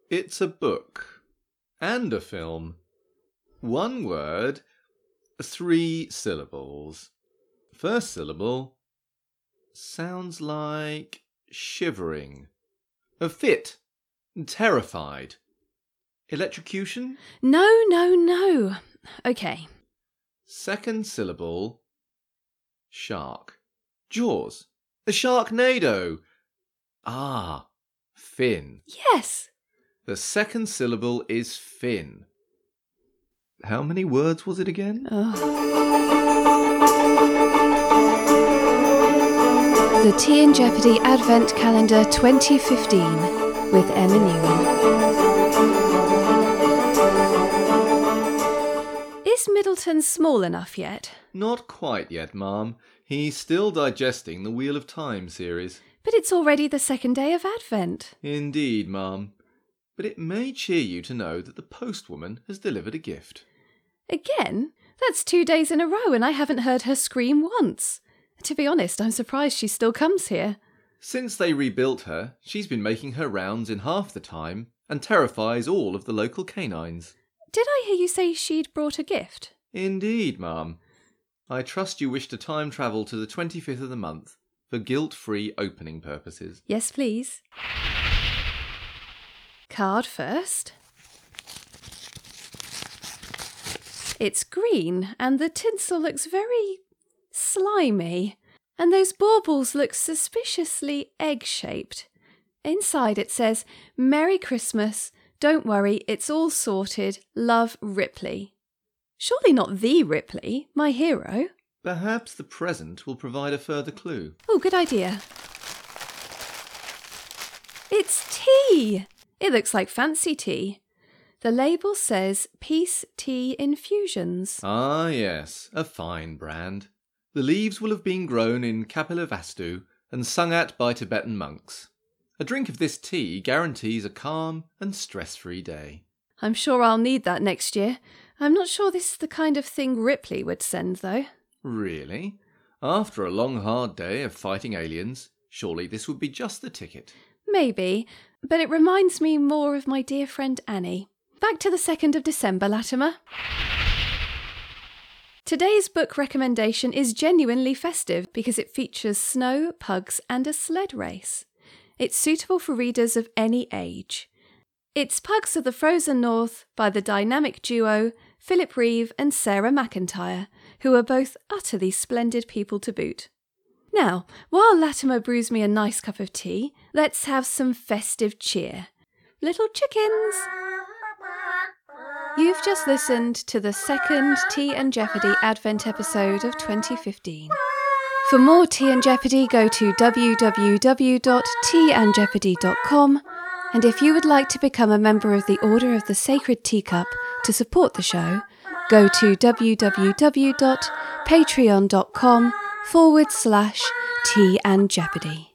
It's a book and a film. One word, 3 syllables. First syllable sounds like shivering. A fit, terrified. Electrocution? No. Okay. Second syllable, shark. Jaws. A Sharknado. Ah, fin. Yes. The second syllable is fin. How many words was it again? The Tea and Jeopardy Advent Calendar 2015 with Emma Newman. Is Middleton small enough yet? Not quite yet, Ma'am. He's still digesting the Wheel of Time series. But it's already the second day of Advent. Indeed, Ma'am. But it may cheer you to know that the postwoman has delivered a gift. Again? That's 2 days in a row and I haven't heard her scream once. To be honest, I'm surprised she still comes here. Since they rebuilt her, she's been making her rounds in half the time and terrifies all of the local canines. Did I hear you say she'd brought a gift? Indeed, Ma'am. I trust you wish to time travel to the 25th of the month for guilt-free opening purposes. Yes, please. Card first. It's green and the tinsel looks very slimy. And those baubles look suspiciously egg-shaped. Inside it says, "Merry Christmas, don't worry, it's all sorted, love, Ripley." Surely not the Ripley, my hero. Perhaps the present will provide a further clue. Oh, good idea. It's tea! It looks like fancy tea. The label says Peace Tea Infusions. Ah, yes, a fine brand. The leaves will have been grown in Kapilavastu and sung at by Tibetan monks. A drink of this tea guarantees a calm and stress-free day. I'm sure I'll need that next year. I'm not sure this is the kind of thing Ripley would send, though. Really? After a long, hard day of fighting aliens, surely this would be just the ticket. Maybe, but it reminds me more of my dear friend Annie. Back to the 2nd of December, Latimer. Today's book recommendation is genuinely festive because it features snow, pugs, and a sled race. It's suitable for readers of any age. It's Pugs of the Frozen North by the dynamic duo Philip Reeve and Sarah McIntyre, who are both utterly splendid people to boot. Now, while Latimer brews me a nice cup of tea, let's have some festive cheer. Little chickens! You've just listened to the second Tea and Jeopardy Advent episode of 2015. For more Tea and Jeopardy, go to www.teaandjeopardy.com, and if you would like to become a member of the Order of the Sacred Teacup to support the show, go to www.patreon.com/Tea and Jeopardy.